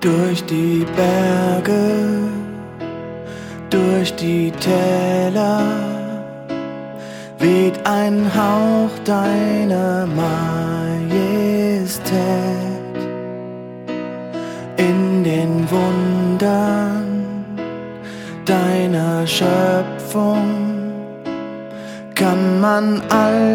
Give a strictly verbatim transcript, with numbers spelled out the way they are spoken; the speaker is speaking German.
Durch die Berge, durch die Täler weht ein Hauch deiner Majestät. In den Wundern deiner Schöpfung kann man all